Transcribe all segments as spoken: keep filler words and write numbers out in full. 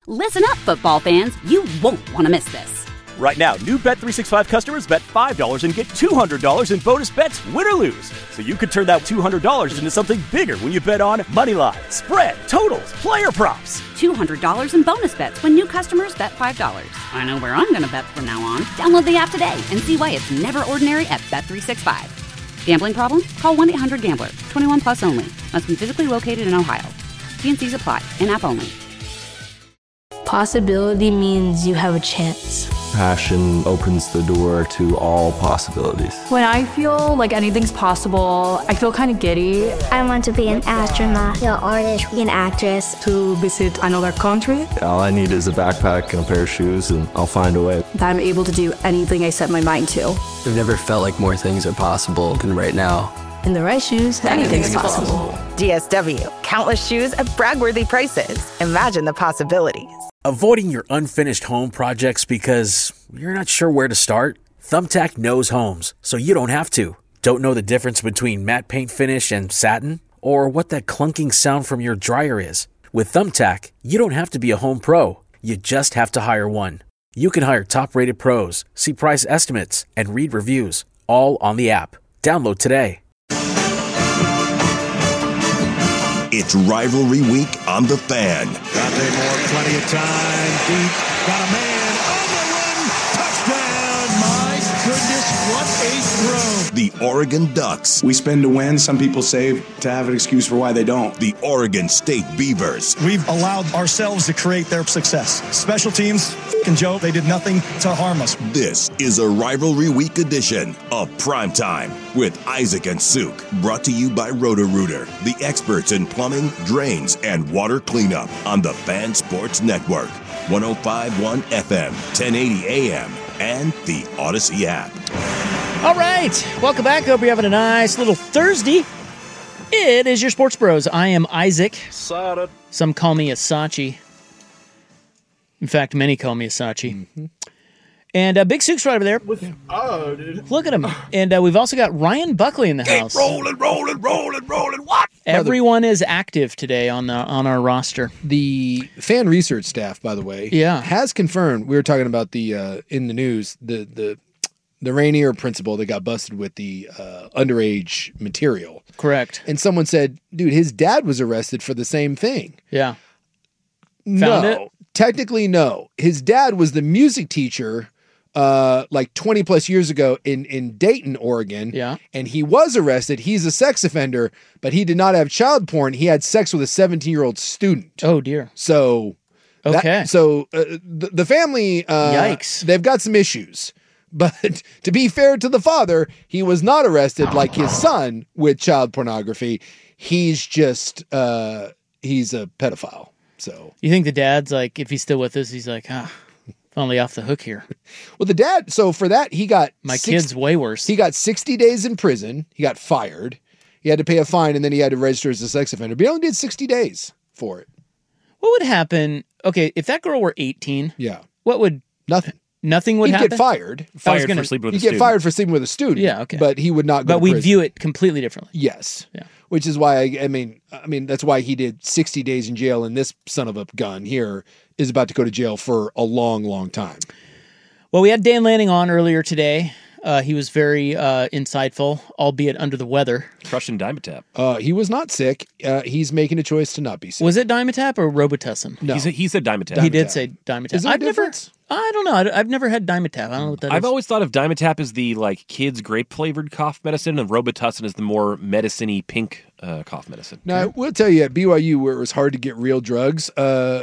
Listen up, football fans. You won't want to miss this. Right now, new Bet three sixty-five customers bet five dollars and get two hundred dollars in bonus bets, win or lose. So you could turn that two hundred dollars into something bigger when you bet on money line, spread, totals, player props. two hundred dollars in bonus bets when new customers bet five dollars. I know where I'm going to bet from now on. Download the app today and see why it's never ordinary at Bet three sixty-five. Gambling problem? Call one eight hundred gambler. twenty-one plus only. Must be physically located in Ohio. T and C's apply. In-app only. Possibility means you have a chance. Passion opens the door to all possibilities. When I feel like anything's possible, I feel kind of giddy. I want to be an astronaut, an artist, an actress. To visit another country. All I need is a backpack and a pair of shoes, and I'll find a way. That I'm able to do anything I set my mind to. I've never felt like more things are possible than right now. In the right shoes, anything's possible. D S W. Countless shoes at brag-worthy prices. Imagine the possibilities. Avoiding your unfinished home projects because you're not sure where to start? Thumbtack knows homes, so you don't have to. Don't know the difference between matte paint finish and satin? Or what that clunking sound from your dryer is? With Thumbtack, you don't have to be a home pro. You just have to hire one. You can hire top-rated pros, see price estimates, and read reviews, all on the app. Download today. It's rivalry week on The Fan. Dante Moore, plenty of time, deep, got a man on the run, touchdown! My goodness, what a throw! The Oregon Ducks. We spin to win. Some people say to have an excuse for why they don't. The Oregon State Beavers. We've allowed ourselves to create their success. Special teams, f***ing Joe, they did nothing to harm us. This is a rivalry week edition of Primetime with Isaac and Suk. Brought to you by Roto-Rooter, the experts in plumbing, drains, and water cleanup on the Fan Sports Network. one oh five point one F M, ten eighty A M, and the Odyssey app. All right, welcome back. Hope you're having a nice little Thursday. It is your Sports Bros. I am Isaac. Sada. Some call me Asachi. In fact, many call me Asachi. Mm-hmm. And uh, Big Sook's right over there. With, oh, dude. Look at him. And uh, we've also got Ryan Buckley in the Keep house. rolling, rolling, rolling, rolling. What? Everyone is active today on the on our roster. The fan research staff, by the way, yeah. has confirmed. We were talking about the uh, in the news the the the Rainier principal that got busted with the uh, underage material. Correct. And someone said, "Dude, his dad was arrested for the same thing." Yeah. Found no, it? Technically, no. His dad was the music teacher. Uh, like twenty plus years ago in, in Dayton, Oregon. Yeah. And he was arrested. He's a sex offender, but he did not have child porn. He had sex with a seventeen year old student. Oh dear. So, okay. That, so uh, the, the family, uh, yikes. They've got some issues, but to be fair to the father, he was not arrested like his son with child pornography. He's just, uh, he's a pedophile. So you think the dad's like, if he's still with us, he's like, ah, finally off the hook here. Well, the dad, so for that, he got... My sixty, kid's way worse. He got sixty days in prison. He got fired. He had to pay a fine, and then he had to register as a sex offender. But he only did sixty days for it. What would happen... Okay, if that girl were eighteen... Yeah. What would... Nothing. Nothing would He'd happen? get fired. Fired gonna, for sleeping with he'd a student. He'd get fired for sleeping with a student. Yeah, okay. But he would not go But to we'd prison. view it completely differently. Yes. Yeah. Which is why, I, I mean, I mean, that's why he did sixty days in jail, and this son of a gun here is about to go to jail for a long, long time. Well, we had Dan Lanning on earlier today. Uh, he was very uh, insightful, albeit under the weather. Crushing Dimetap. Uh, he was not sick. Uh, he's making a choice to not be sick. Was it Dimetap or Robitussin? No. He said, he said Dimetap. He did say Dimetap. Is there a I've difference? never, I don't know. I've never had Dimetap. I don't know what that I've is. always thought of Dimetap as the like kids grape flavored cough medicine, and Robitussin is the more medicine-y pink uh, cough medicine. Now, I will tell you at B Y U where it was hard to get real drugs, uh,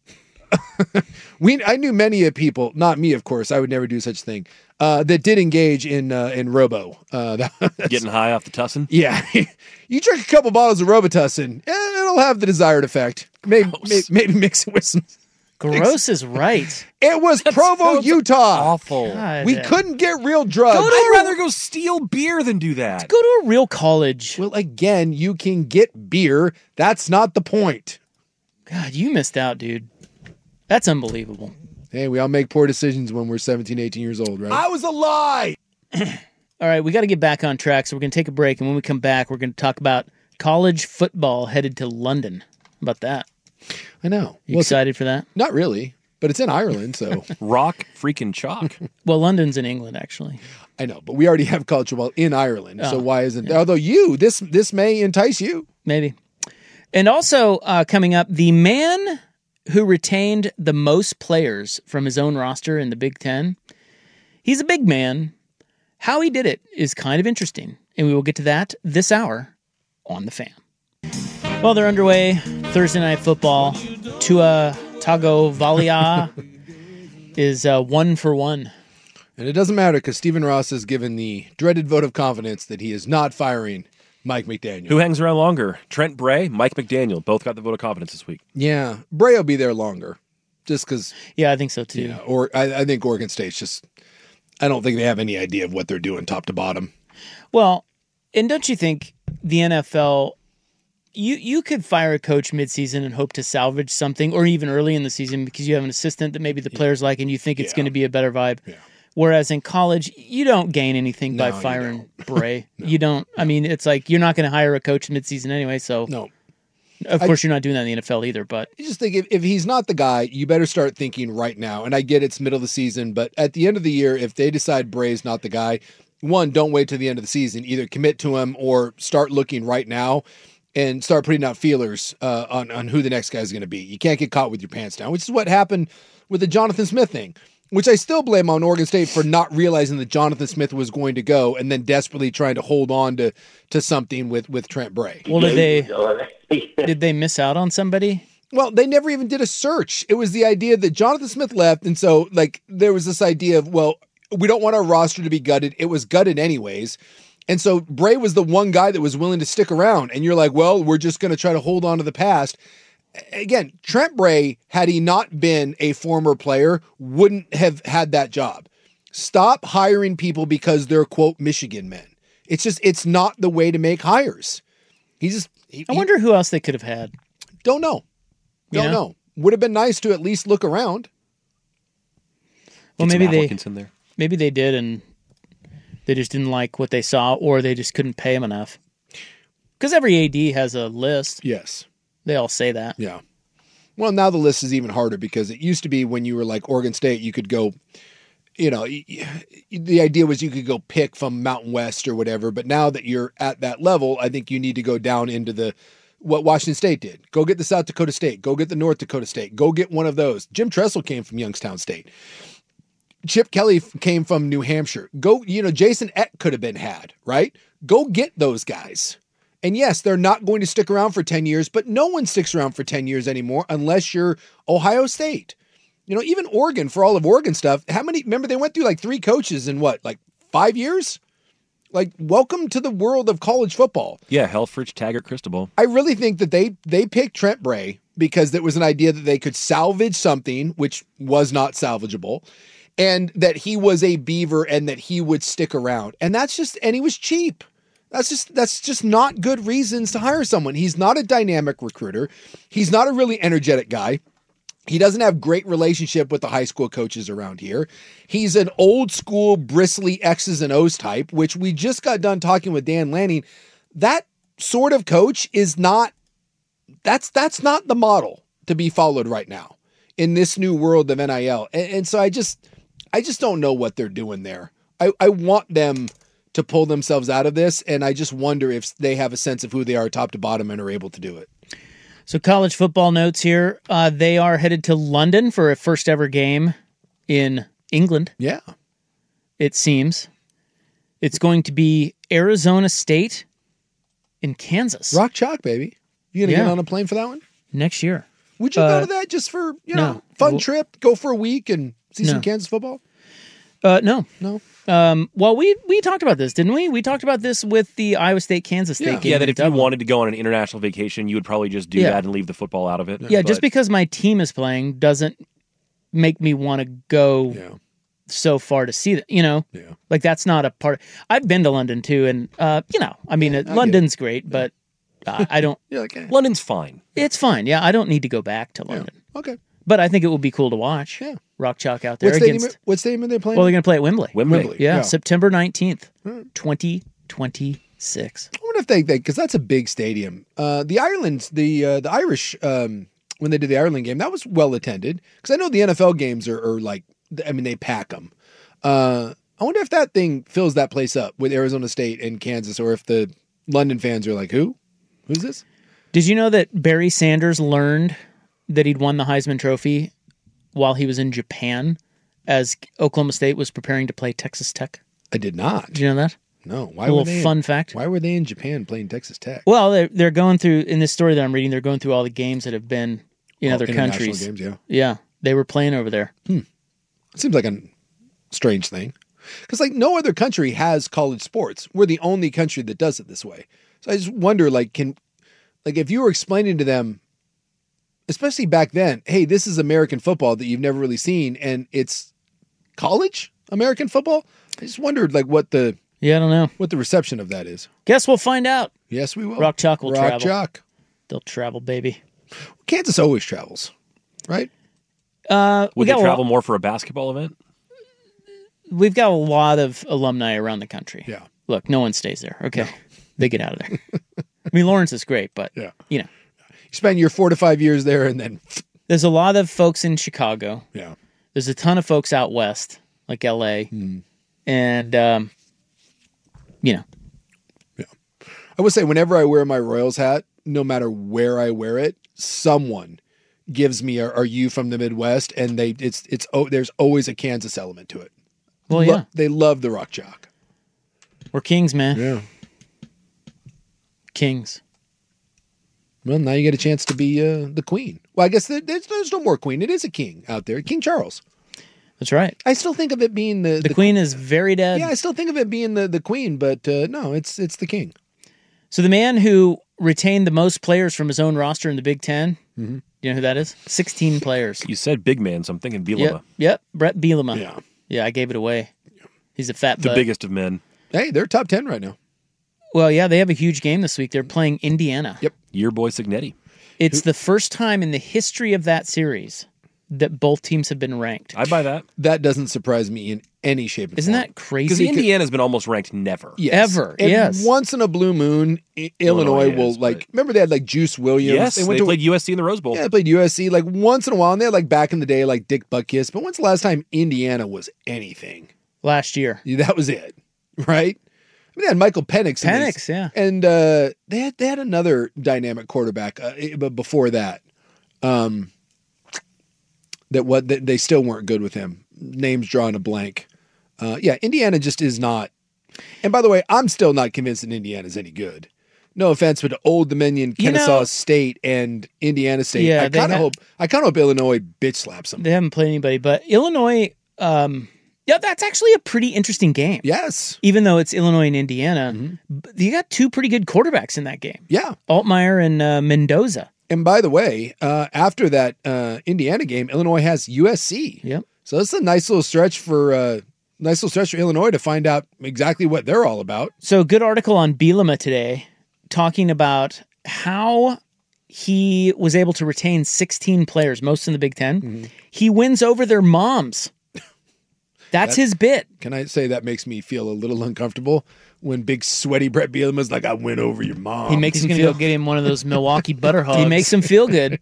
we I knew many of people, not me, of course, I would never do such a thing, uh, that did engage in uh, in Robo. Uh, that, Getting high off the tussin? Yeah. You drink a couple bottles of Robitussin, eh, it'll have the desired effect. Maybe, maybe, maybe mix it with some... Gross is right. It was Provo, Utah. Awful. God, we uh, couldn't get real drugs. Go to I'd rather go steal beer than do that. Go to a real college. Well, again, you can get beer. That's not the point. God, you missed out, dude. That's unbelievable. Hey, we all make poor decisions when we're seventeen, eighteen years old, right? I was a lie. All right, we got to get back on track, so we're going to take a break, and when we come back, we're going to talk about college football headed to London. How about that? I know. You Well, excited for that? Not really, but it's in Ireland, so. Rock freaking chalk. Well, London's in England, actually. I know, but we already have college football in Ireland, so Oh, why isn't there? Although you, this this may entice you. Maybe. And also uh, coming up, the man who retained the most players from his own roster in the Big Ten. He's a big man. How he did it is kind of interesting, and we will get to that this hour on The Fan. Well, they're underway. Thursday Night Football. Tua Tagovailoa is uh, one for one. And it doesn't matter because Stephen Ross has given the dreaded vote of confidence that he is not firing Mike McDaniel. Who hangs around longer? Trent Bray, Mike McDaniel. Both got the vote of confidence this week. Yeah, Bray will be there longer, just because. Yeah, I think so too. Yeah, or I, I think Oregon State's just. I don't think they have any idea of what they're doing, top to bottom. Well, and don't you think the N F L? You you could fire a coach midseason and hope to salvage something, or even early in the season because you have an assistant that maybe the players like and you think it's Yeah. going to be a better vibe. Yeah. Whereas in college, you don't gain anything No, by you firing Bray. no. You don't. I mean, it's like you're not going to hire a coach midseason anyway. So No. of I- course, you're not doing that in the N F L either. But You just think if, if he's not the guy, you better start thinking right now. And I get it's middle of the season, but at the end of the year, if they decide Bray's not the guy, one, don't wait till the end of the season. Either commit to him or start looking right now and start putting out feelers uh, on, on who the next guy is going to be. You can't get caught with your pants down, which is what happened with the Jonathan Smith thing, which I still blame on Oregon State for not realizing that Jonathan Smith was going to go and then desperately trying to hold on to, to something with, with Trent Bray. well, did they did they miss out on somebody? Well, they never even did a search. It was the idea that Jonathan Smith left. And so, like, there was this idea of, well, we don't want our roster to be gutted. It was gutted anyways. And so Bray was the one guy that was willing to stick around. And you're like, well, we're just going to try to hold on to the past. Again, Trent Bray, had he not been a former player, wouldn't have had that job. Stop hiring people because they're, quote, Michigan men. It's just, it's not the way to make hires. He just, he, I wonder who else they could have had. Don't know. You Don't know? know. Would have been nice to at least look around. Well, Get some maybe they applicants in there. maybe they did, and they just didn't like what they saw, or they just couldn't pay him enough. Because every A D has a list. Yes. They all say that. Yeah. Well, now the list is even harder because it used to be when you were like Oregon State, you could go, you know, y- y- the idea was you could go pick from Mountain West or whatever. But now that you're at that level, I think you need to go down into the what Washington State did. Go get the South Dakota State. Go get the North Dakota State. Go get one of those. Jim Tressel came from Youngstown State. Chip Kelly f- came from New Hampshire. Go, you know, Jason Eck could have been had, right? Go get those guys. And yes, they're not going to stick around for ten years, but no one sticks around for ten years anymore unless you're Ohio State. You know, even Oregon, for all of Oregon stuff, how many, remember they went through like three coaches in what, like five years? Like, welcome to the world of college football. Yeah, Helfrich, Taggart, Cristobal. I really think that they they picked Trent Bray because there was an idea that they could salvage something, which was not salvageable, and that he was a Beaver and that he would stick around. And that's just, and he was cheap. That's just, that's just not good reasons to hire someone. He's not a dynamic recruiter. He's not a really energetic guy. He doesn't have great relationship with the high school coaches around here. He's an old school bristly X's and O's type, which we just got done talking with Dan Lanning. That sort of coach is not, that's, that's not the model to be followed right now in this new world of N I L. And, and so I just, I just don't know what they're doing there. I, I want them to pull themselves out of this. And I just wonder if they have a sense of who they are top to bottom and are able to do it. So college football notes here. Uh, they are headed to London for a first ever game in England. Yeah. It seems. It's going to be Arizona State in Kansas. Rock chalk, baby. You going to Yeah. get on a plane for that one? Next year. Would you Uh, go to that just for, you know, no. fun Well- trip, go for a week and see No. some Kansas football? Uh, no. No. Um, well, we we talked about this, didn't we? We talked about this with the Iowa State Kansas State Yeah, game. yeah that in if you Dublin. wanted to go on an international vacation, you would probably just do Yeah. that and leave the football out of it. Yeah, But- just because my team is playing doesn't make me want to go so far to see that. You know, yeah. like that's not a part. I've been to London too, and uh, you know, I mean, uh, London's great, but uh, I don't. Yeah, okay. London's fine. It's fine. Yeah, I don't need to go back to London. Okay. But I think it would be cool to watch. Yeah. Rock Chalk out there What stadium, against. what stadium are they playing? Well, they're going to play at Wembley. Wembley. Wembley, Yeah, yeah. September nineteenth, Hmm. twenty twenty-six. I wonder if they, because that's a big stadium. Uh, the Ireland, the uh, the Irish um, when they did the Ireland game. That was well attended because I know the N F L games are, are like, I mean, they pack them. Uh, I wonder if that thing fills that place up with Arizona State and Kansas, or if the London fans are like, who? Who's this? Did you know that Barry Sanders learned that he'd won the Heisman Trophy while he was in Japan as Oklahoma State was preparing to play Texas Tech? I did not. Did you know that? No. Why A were little they fun in, fact. Why were they in Japan playing Texas Tech? Well, they're, they're going through, in this story that I'm reading, they're going through all the games that have been in Oh, other international countries. games, yeah. Yeah. They were playing over there. Hmm. It seems like a strange thing. Because like no other country has college sports. We're the only country that does it this way. So I just wonder, like, can, like if you were explaining to them, especially back then, hey, this is American football that you've never really seen, and it's college American football. I just wondered, like, what the yeah, I don't know what the reception of that is. Guess we'll find out. Yes, we will. Rock Chalk will Rock travel. Chalk. They'll travel, baby. Kansas always travels, right? Uh, we Would they got a travel lot- more for a basketball event? We've got a lot of alumni around the country. Yeah. Look, no one stays there. Okay. They get out of there. I mean, Lawrence is great, but, yeah. you know. You spend your four to five years there and then... There's a lot of folks in Chicago. Yeah. There's a ton of folks out west, like L A. Mm. And, um, you know. I would say whenever I wear my Royals hat, no matter where I wear it, someone gives me a, "Are you from the Midwest?" And they it's it's oh, there's always a Kansas element to it. Well, Lo- yeah. They love the Rock Chalk. We're kings, man. Yeah. Kings. Well, now you get a chance to be uh, the queen. Well, I guess there, there's, there's no more queen. It is a king out there. King Charles. That's right. I still think of it being the... The, queen is very dead. Yeah, I still think of it being the, the queen, but uh, no, it's it's the king. So the man who retained the most players from his own roster in the Big Ten, Mm-hmm. you know who that is? sixteen players. You said big man, so I'm thinking Bielema. Yep, yep. Brett Bielema. Yeah. Yeah, I gave it away. He's a fat The butt. biggest of men. Hey, they're top ten right now. Well, yeah, they have a huge game this week. They're playing Indiana. Yep. Your boy Signetti. It's the first time in the history of that series that both teams have been ranked. I buy that. That doesn't surprise me in any shape or Isn't form. that crazy? Because Indiana's been almost ranked never. Yes. Ever, And yes. once in a blue moon, I- Illinois, Illinois will is, like. Remember they had like Juice Williams. Yes, they, went to- played U S C in the Rose Bowl. Yeah, they played U S C like once in a while, and they had like back in the day like Dick Butkus. But when's the last time Indiana was anything? Last year. Yeah, that was it, right? I mean, they had Michael Penix. in Penix, these- yeah. and uh, they had they had another dynamic quarterback, uh, but before that, um, that what that they still weren't good with him. Names drawing a blank. Uh, yeah, Indiana just is not. And by the way, I'm still not convinced that Indiana's any good. No offense, but Old Dominion, You Kennesaw know- State, and Indiana State. Yeah, I they kind of ha- hope. I kind of hope Illinois bitch slaps them. They haven't played anybody, but Illinois, um, yeah, that's actually a pretty interesting game. Yes. Even though it's Illinois and Indiana, but you got two pretty good quarterbacks in that game. Yeah. Altmaier and uh, Mendoza. And by the way, uh, after that uh, Indiana game, Illinois has U S C. Yep. So it's a nice little stretch for uh, nice little stretch for Illinois to find out exactly what they're all about. So, good article on Bielema today talking about how he was able to retain sixteen players, most in the Big Ten. Mm-hmm. He wins over their moms. That's That- his bit. Can I say that makes me feel a little uncomfortable when big sweaty Brett Bielema's like, I went over your mom. He makes him feel. Go get him one of those Milwaukee butter hugs. He makes him feel good.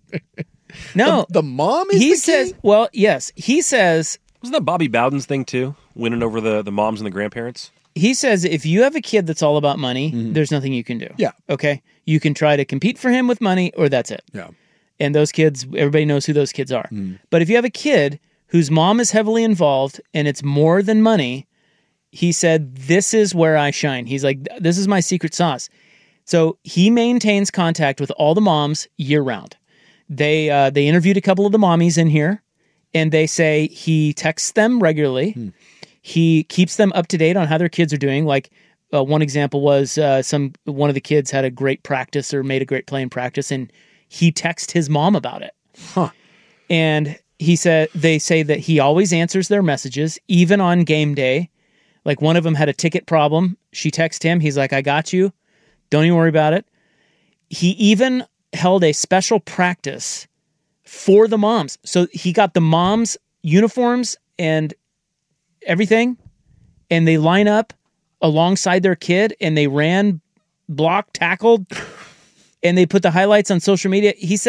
No, the, the mom is. he the says. king? Well, yes, he says. Wasn't that Bobby Bowden's thing too? Winning over the, the moms and the grandparents? He says if you have a kid that's all about money, there's nothing you can do. Yeah. Okay. You can try to compete for him with money, or that's it. Yeah. And those kids, everybody knows who those kids are. But if you have a kid whose mom is heavily involved and it's more than money, he said, this is where I shine. He's like, this is my secret sauce. So he maintains contact with all the moms year round. They uh, they interviewed a couple of the mommies in here, and they say he texts them regularly. Hmm. He keeps them up to date on how their kids are doing. Like uh, one example was uh, some one of the kids had a great practice or made a great play in practice, and he texted his mom about it. Huh. And he said they say that he always answers their messages, even on game day. Like one of them had a ticket problem. She texted him. He's like, I got you. Don't even worry about it. He even held a special practice for the moms. So he got the moms' uniforms and everything, and they line up alongside their kid, and they ran, blocked, tackled, and they put the highlights on social media. He said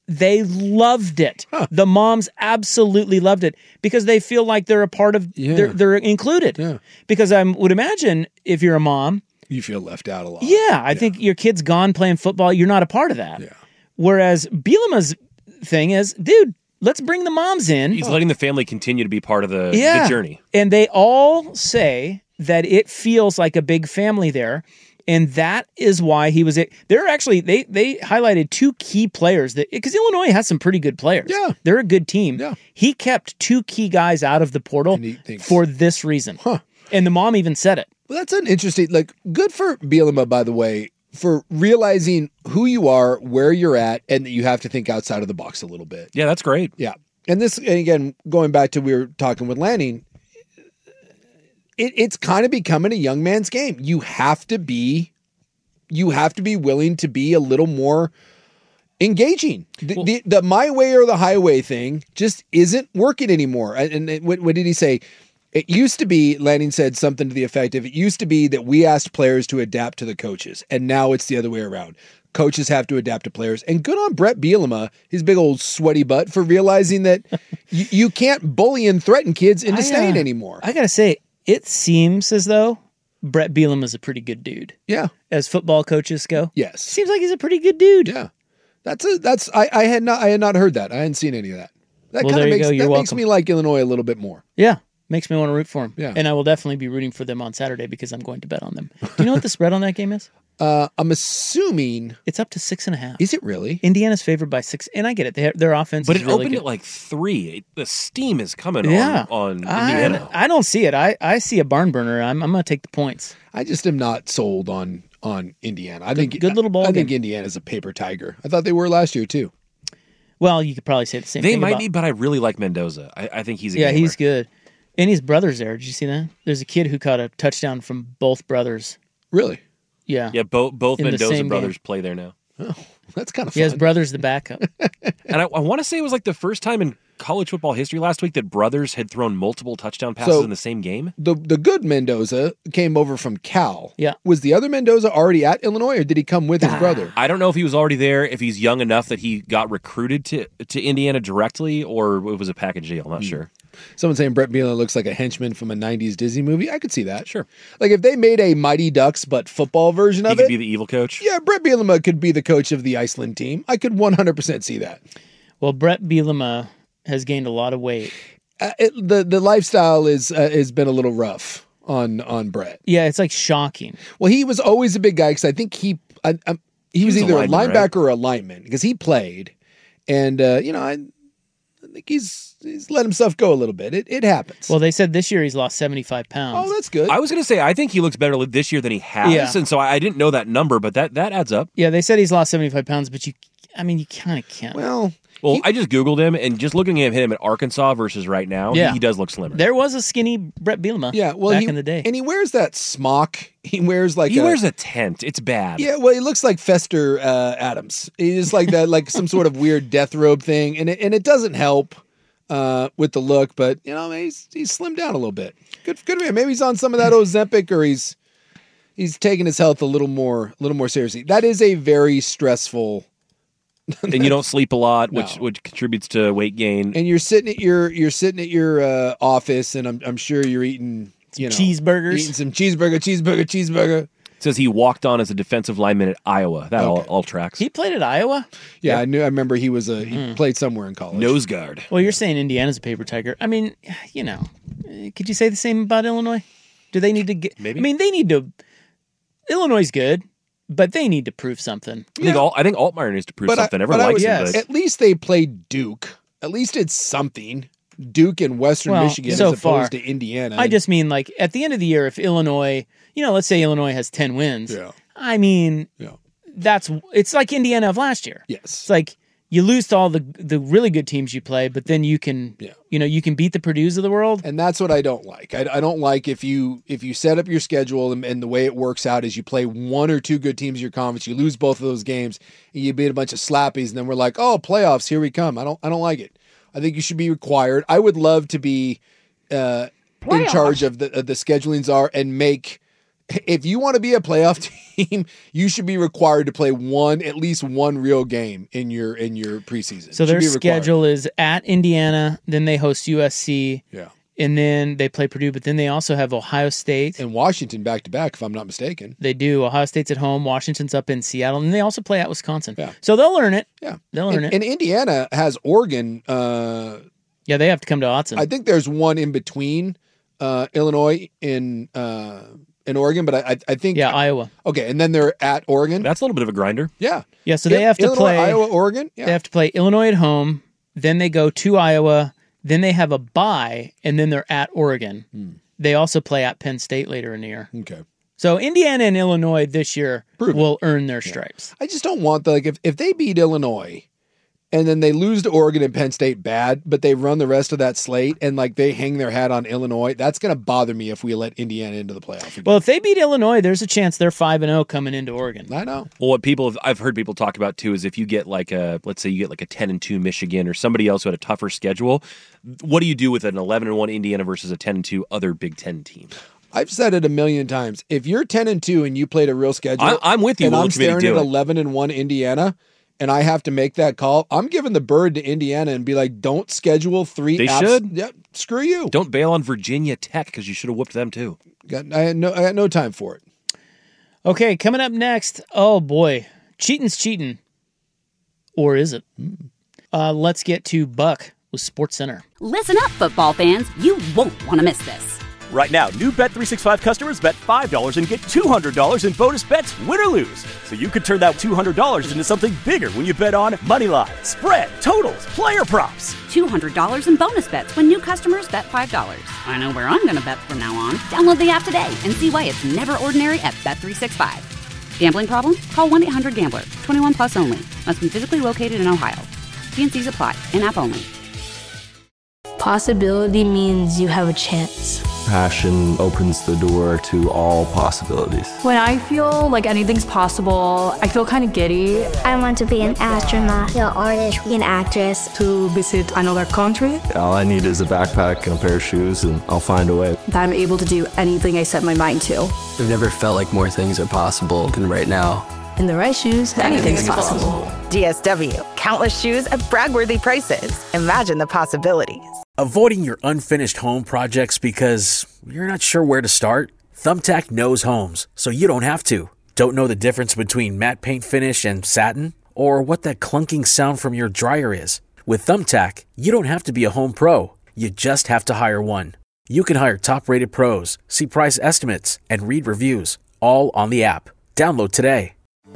They loved it. Huh. The moms absolutely loved it because they feel like they're a part of, Yeah. they're, they're included. Yeah. Because I would imagine if you're a mom, You feel left out a lot. yeah, I think your kid's gone playing football. You're not a part of that. Yeah. Whereas Bielema's thing is, dude, let's bring the moms in. He's letting the family continue to be part of the, yeah. the journey. And they all say that it feels like a big family there. And that is why he was it. They're actually, they they highlighted two key players that, because Illinois has some pretty good players. Yeah. They're a good team. Yeah. He kept two key guys out of the portal thinks- for this reason. Huh. And the mom even said it. Well, that's an interesting, like, good for Bielema, by the way, for realizing who you are, where you're at, and that you have to think outside of the box a little bit. Yeah, that's great. Yeah. And this, and again, going back to we were talking with Lanning, it, it's kind of becoming a young man's game. You have to be, you have to be willing to be a little more engaging. The, Well- the, the my way or the highway thing just isn't working anymore. And, and what, what did he say? It used to be, Lanning said something to the effect of, it used to be that we asked players to adapt to the coaches, and now it's the other way around. Coaches have to adapt to players. And good on Brett Bielema, his big old sweaty butt, for realizing that you, you can't bully and threaten kids into I, uh, staying anymore. I got to say, it seems as though Brett Bielema is a pretty good dude. Yeah. As football coaches go. Yes. Seems like he's a pretty good dude. Yeah. That's a, that's I, I had not I had not heard that. I hadn't seen any of that. That Well, kind there of you makes go. You're that makes welcome. me like Illinois a little bit more. Yeah. Makes me want to root for him. Yeah. And I will definitely be rooting for them on Saturday because I'm going to bet on them. Do you know what the spread on that game is? Uh, I'm assuming It's up to six and a half. is it really? Indiana's favored by six, and I get it. They, their offense But is it really opened good. at like three. It- the steam is coming yeah. on, on I, Indiana. I don't see it. I, I see a barn burner. I'm, I'm going to take the points. I just am not sold on on Indiana. I think good little ball I think game. Indiana's a paper tiger. I thought they were last year too. Well, you could probably say the same They thing might about, be, but I really like Mendoza. I, I think he's a Yeah, gamer. he's good. And his brother's there. Did you see that? There's a kid who caught a touchdown from both brothers. Really? Yeah. Yeah, both both In the Mendoza same brothers game. play there now. Oh, that's kind of Yeah, fun. his brother's the backup. And I, I want to say it was like the first time in college football history last week that brothers had thrown multiple touchdown passes So- in the same game. The the good Mendoza came over from Cal. Yeah. Was the other Mendoza already at Illinois, or did he come with his Ah. brother? I don't know if he was already there, if he's young enough that he got recruited to, to Indiana directly, or it was a package deal. I'm not sure. Someone saying Brett Bielema looks like a henchman from a nineties Disney movie. I could see that. Sure. Like if they made a Mighty Ducks but football version He of could it. be the evil coach. Yeah, Brett Bielema could be the coach of the Iceland team. I could one hundred percent see that. Well, Brett Bielema has gained a lot of weight. Uh, it, the the lifestyle is uh, has been a little rough on on Brett. Yeah, it's like shocking. Well, he was always a big guy because I think he I, I, he, was, was a either a lineman, linebacker right? or a lineman because he played, and uh, you know I, I think he's he's let himself go a little bit. It it happens. Well, they said this year he's lost seventy-five pounds. Oh, that's good. I was going to say, I think he looks better this year than he has. Yeah. And so I, I didn't know that number, but that, that adds up. Yeah, they said he's lost seventy-five pounds, but you, I mean, you kind of can't. well, Well, I just Googled him, and just looking at him at Arkansas versus right now, Yeah. he, he does look slimmer. There was a skinny Brett Bielema yeah. Well, back he, in the day. and he wears that smock. He wears like he a, wears a tent. It's bad. Yeah, well, he looks like Fester uh, Adams. He's like that, like some sort of weird death robe thing, and it, and it doesn't help uh, with the look. But you know, he's he's slimmed down a little bit. Good, good man. Maybe he's on some of that Ozempic, or he's he's taking his health a little more, a little more seriously. That is a very stressful. And you don't sleep a lot, which No. which contributes to weight gain. And you're sitting at your you're sitting at your uh, office, and I'm I'm sure you're eating you know cheeseburgers. eating some cheeseburger, cheeseburger, cheeseburger. It says he walked on as a defensive lineman at Iowa. That all, Okay. all tracks. He played at Iowa? Yeah, I knew. I remember he was a he Mm. played somewhere in college. Nose guard. Well, you're saying Indiana's a paper tiger. I mean, you know, eh, could you say the same about Illinois? Do they need to get? Maybe. I mean, they need to. Illinois is good, but they need to prove something. I think Alt, I think Altmaier needs to prove But I- something. Everyone but I likes would- him, yes. but At least they played Duke. At least it's something. Duke and Western Well, Michigan so as opposed far. to Indiana. I just mean, like, at the end of the year, if Illinois, you know, let's say Illinois has ten wins. Yeah. I mean, Yeah. that's it's like Indiana of last year. Yes. It's like you lose to all the the really good teams you play, but then you can, Yeah. you know, you can beat the Purdue's of the world. And that's what I don't like. I, I don't like if you if you set up your schedule and, and the way it works out is you play one or two good teams in your conference, you lose both of those games, and you beat a bunch of slappies, and then we're like, oh, playoffs, here we come. I don't I don't like it. I think you should be required. I would love to be uh, in charge of the of the scheduling czar and make if you want to be a playoff team, you should be required to play one, at least one real game in your in your preseason. So their schedule is at Indiana, then they host U S C, yeah, and then they play Purdue, but then they also have Ohio State and Washington back to back, if I'm not mistaken. They do. Ohio State's at home, Washington's up in Seattle, and they also play at Wisconsin. Yeah. So they'll learn it. Yeah, they'll learn and, it. And Indiana has Oregon. Uh, yeah, they have to come to Autzen. I think there's one in between uh, Illinois in. Uh, In Oregon, but I, I think yeah, Iowa. Okay, and then they're at Oregon. That's a little bit of a grinder. Yeah, yeah. So they have to Illinois, play Iowa, Oregon. Yeah. They have to play Illinois at home. Then they go to Iowa. Then they have a bye, and then they're at Oregon. Hmm. They also play at Penn State later in the year. Okay. So Indiana and Illinois this year Prove will it. earn their stripes. Yeah. I just don't want the like if if they beat Illinois. And then they lose to Oregon and Penn State bad, but they run the rest of that slate and like they hang their hat on Illinois. That's going to bother me if we let Indiana into the playoff again. Well, if they beat Illinois, there's a chance they're five and zero coming into Oregon. I know. Well, what people have, I've heard people talk about too is if you get like a let's say you get like a ten and two Michigan or somebody else who had a tougher schedule, what do you do with an eleven and one Indiana versus a ten and two other Big Ten team? I've said it a million times. If you're ten and two and you played a real schedule, I, I'm with you. And Will I'm staring at eleven and one Indiana. And I have to make that call, I'm giving the bird to Indiana and be like, don't schedule three. They abs- should. Yeah, screw you. Don't bail on Virginia Tech because you should have whooped them too. Got, I had no, I had no time for it. Okay, coming up next. Oh boy, cheating's cheating, or is it? Mm. Uh, let's get to Buck with Sports Center. Listen up, football fans. You won't want to miss this. Right now, new Bet three sixty-five customers bet five dollars and get two hundred dollars in bonus bets, win or lose. So you could turn that two hundred dollars into something bigger when you bet on Moneyline, spread, totals, player props. two hundred dollars in bonus bets when new customers bet five dollars. I know where I'm going to bet from now on. Download the app today and see why it's never ordinary at Bet three sixty-five. Gambling problem? Call one eight hundred gambler. twenty-one plus only. Must be physically located in Ohio. T and C's apply. In-app only. Possibility means you have a chance. Passion opens the door to all possibilities. When I feel like anything's possible, I feel kind of giddy. I want to be an astronaut, an artist, an actress. To visit another country. All I need is a backpack and a pair of shoes, and I'll find a way. That I'm able to do anything I set my mind to. I've never felt like more things are possible than right now. In the right shoes, anything's, anything's possible. possible. D S W. Countless shoes at brag-worthy prices. Imagine the possibilities. Avoiding your unfinished home projects because you're not sure where to start? Thumbtack knows homes, so you don't have to. Don't know the difference between matte paint finish and satin? Or what that clunking sound from your dryer is? With Thumbtack, you don't have to be a home pro. You just have to hire one. You can hire top-rated pros, see price estimates, and read reviews, all on the app. Download today.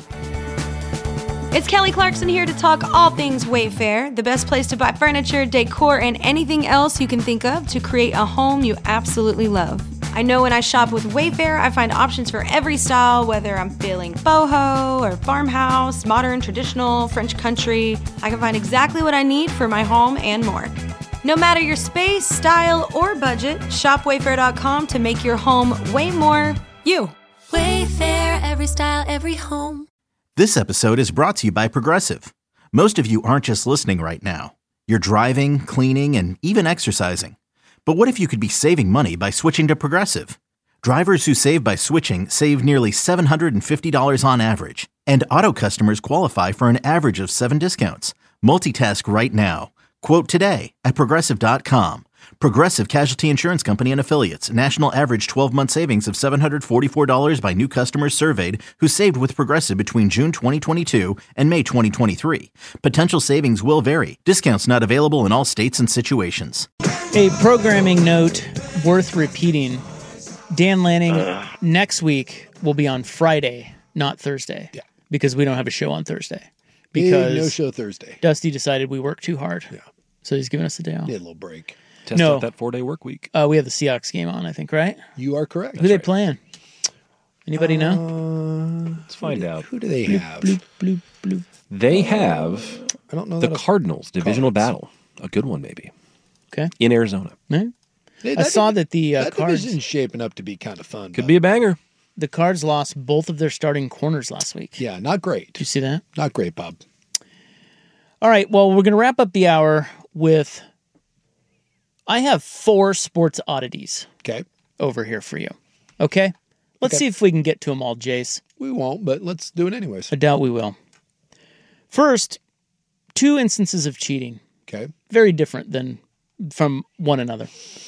It's Kelly Clarkson here to talk all things Wayfair, the best place to buy furniture, decor, and anything else you can think of to create a home you absolutely love. I know when I shop with Wayfair, I find options for every style, whether I'm feeling boho or farmhouse, modern, traditional, French country. I can find exactly what I need for my home and more. No matter your space, style, or budget, shop wayfair dot com to make your home way more you. Wayfair, every style, every home. This episode is brought to you by Progressive. Most of you aren't just listening right now. You're driving, cleaning, and even exercising. But what if you could be saving money by switching to Progressive? Drivers who save by switching save nearly seven hundred fifty dollars on average. And auto customers qualify for an average of seven discounts. Multitask right now. Quote today at Progressive dot com. Progressive Casualty Insurance Company and Affiliates. National average twelve-month savings of seven hundred forty-four dollars by new customers surveyed who saved with Progressive between June twenty twenty-two and May twenty twenty-three. Potential savings will vary. Discounts not available in all states and situations. A programming note worth repeating. Dan Lanning uh. next week will be on Friday, not Thursday. Yeah. Because we don't have a show on Thursday. Because no show Thursday. Dusty decided we worked too hard. Yeah. So he's giving us a day off. Need a little break. Test no. out that four-day work week. Uh, we have the Seahawks game on, I think, right? You are correct. Who are they right. playing? Anybody uh, know? Let's find who out. Who do they bloop, have? Bloop, bloop, bloop. They have I don't know the Cardinals, divisional Cards. battle. A good one, maybe. Okay. In Arizona. Yeah. Hey, I saw that the uh, that Cards... division's shaping up to be kind of fun. Could be a banger. The Cards lost both of their starting corners last week. Yeah, not great. Did you see that? Not great, Bob. All right, well, we're going to wrap up the hour with... I have four sports oddities okay. over here for you. Okay? Let's Okay. see if we can get to them all, Jace. We won't, but let's do it anyways. I doubt we will. First, two instances of cheating. Okay. Very different than from one another.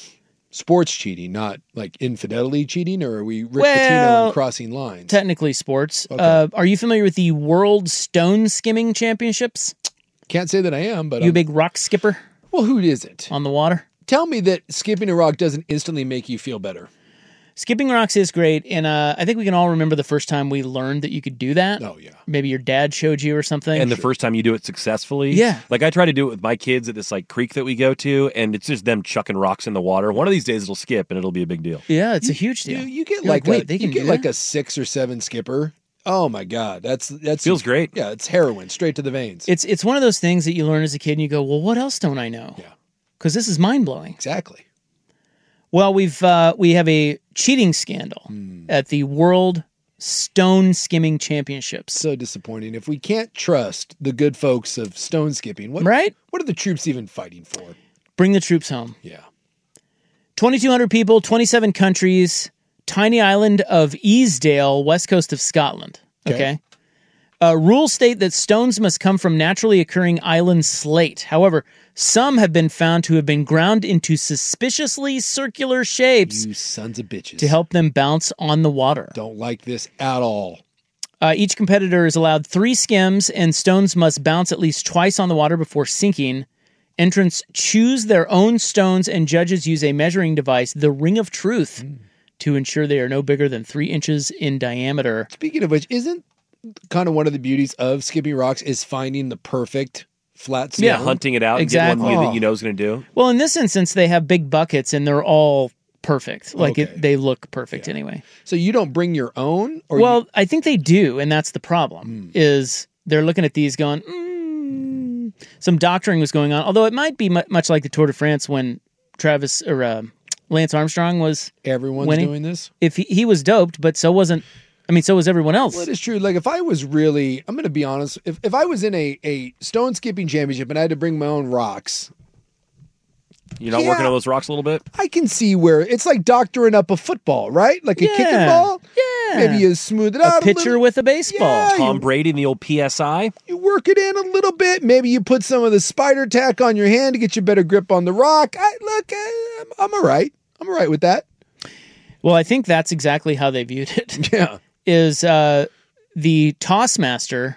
Sports cheating, not like infidelity cheating, or are we Rick Pitino Well, and crossing lines? Technically sports. Okay. Uh, are you familiar with the World Stone Skimming Championships? Can't say that I am, but You a I'm- big rock skipper well, who isn't? on the water? Tell me that skipping a rock doesn't instantly make you feel better. Skipping rocks is great, and uh, I think we can all remember the first time we learned that you could do that. Oh, yeah. Maybe your dad showed you or something. And the first time you do it successfully. Yeah. Like I try to do it with my kids at this like creek that we go to, and it's just them chucking rocks in the water. One of these days it'll skip and it'll be a big deal. Yeah, it's a huge deal. You, you get You're like, wait, a, they you can get do like that? a six or seven skipper. Oh my God. That's, that's Feels great. Yeah. It's heroin straight to the veins. It's it's one of those things that you learn as a kid and you go, well, what else don't I know? Yeah. Because this is mind-blowing. Exactly. Well, we've uh, we have a cheating scandal Hmm. at the World Stone Skimming Championships. So disappointing. If we can't trust the good folks of stone skipping, what, Right? what are the troops even fighting for? Bring the troops home. Yeah. twenty-two hundred people, twenty-seven countries, tiny island of Easdale, west coast of Scotland. Okay. Okay. Uh, rules state that stones must come from naturally occurring island slate. However, some have been found to have been ground into suspiciously circular shapes You sons of bitches. to help them bounce on the water. Don't like this at all. Uh, each competitor is allowed three skims, and stones must bounce at least twice on the water before sinking. Entrants choose their own stones, and judges use a measuring device, the Ring of Truth, Mm. to ensure they are no bigger than three inches in diameter. Speaking of which, isn't kind of one of the beauties of skipping rocks is finding the perfect flat stone? Yeah, hunting it out Exactly. and getting one Oh. that you know is going to do. Well, in this instance, they have big buckets, and they're all perfect. Like, Okay. it, they look perfect anyway. So you don't bring your own? Or Well, you, I think they do, and that's the problem, Hmm. is they're looking at these going, mm. Some doctoring was going on, although it might be mu- much like the Tour de France when Travis, or uh, Lance Armstrong was everyone's winning. doing this? If he, he was doped, but so wasn't, I mean, so was everyone else. Well, it is true. Like if I was really, I'm going to be honest, if, if I was in a, a stone skipping championship and I had to bring my own rocks, You're not Yeah. working on those rocks a little bit? I can see where it's like doctoring up a football, right? Like a kicking Yeah. ball. Yeah. Maybe you smooth it a out a pitcher little. with a baseball. Yeah, Tom you- Brady and the old P S I. You work it in a little bit. Maybe you put some of the spider tack on your hand to get you better grip on the rock. I, look, I, I'm, I'm all right. I'm all right with that. Well, I think that's exactly how they viewed it. Yeah. Is uh, the Tossmaster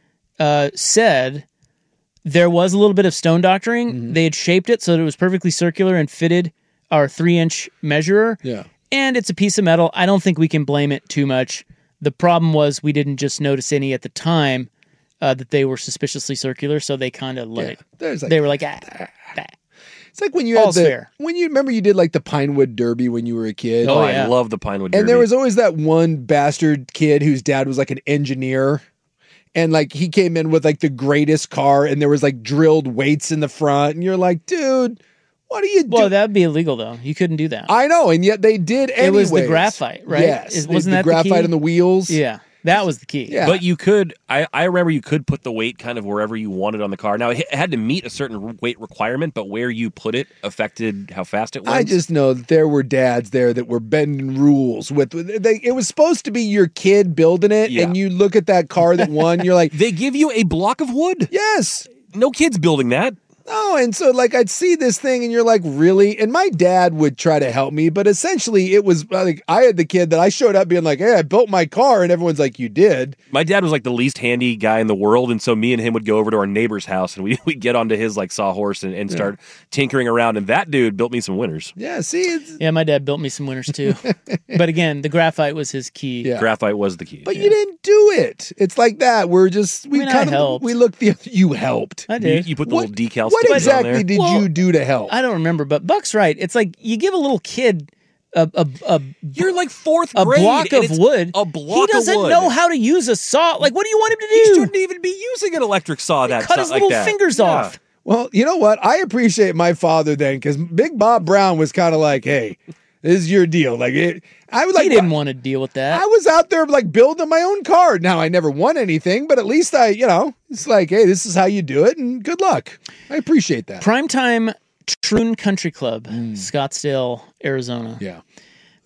uh, said there was a little bit of stone doctoring. Mm-hmm. They had shaped it so that it was perfectly circular and fitted our three-inch measurer. Yeah. And it's a piece of metal. I don't think we can blame it too much. The problem was we didn't just notice any at the time uh, that they were suspiciously circular, so they kind of let Yeah. it. There's like, They were like, ah, ah. it's like when you had All's the, fair. when you remember you did like the Pinewood Derby when you were a kid. Oh, yeah. I love the Pinewood And Derby. there was always that one bastard kid whose dad was like an engineer. And like he came in with like the greatest car and there was like drilled weights in the front. And you're like, dude, what are you doing? Well, that'd be illegal, though. You couldn't do that. I know. And yet they did It was the anyways. graphite, right? Yes. Is- the- wasn't the that the graphite key? on the wheels? Yeah, that was the key. Yeah. But you could, I, I remember you could put the weight kind of wherever you wanted on the car. Now, it it had to meet a certain weight requirement, but where you put it affected how fast it went. I just know that there were dads there that were bending rules with they, it was supposed to be your kid building it. Yeah. And you look at that car that won, you're like, They give you a block of wood. yes. No kid's building that. No, and so like I'd see this thing and you're like, really? And my dad would try to help me, but essentially it was like I had the kid that I showed up being like, hey, I built my car, and everyone's like, you did. My dad was like the least handy guy in the world, and so me and him would go over to our neighbor's house, and we we'd get onto his like sawhorse and, and start tinkering around. And that dude built me some winners. Yeah, see, it's, Yeah, my dad built me some winners too. But again, the graphite was his key. Yeah. Graphite was the key. but you didn't do it. It's like that. We're just we I mean, I kind of helped. we looked the you helped. I You, did. you put the What- little decal What stickers on there. exactly did Well, you do to help? I don't remember, but Buck's right. It's like you give a little kid a a a, You're like fourth a grade. block and of it's wood. A block he doesn't of wood. know how to use a saw. Like, what do you want him to He do? shouldn't even be using an electric saw. That Cut so- his like little that. fingers Yeah. off. Well, you know what? I appreciate my father then, because Big Bob Brown was kind of like, hey, this is your deal. Like it I was like he didn't want to deal with that. I was out there like building my own car. Now I never won anything, but at least I, you know, it's like, hey, this is how you do it, and good luck. I appreciate that. Primetime Troon Country Club, Scottsdale, Arizona. Yeah.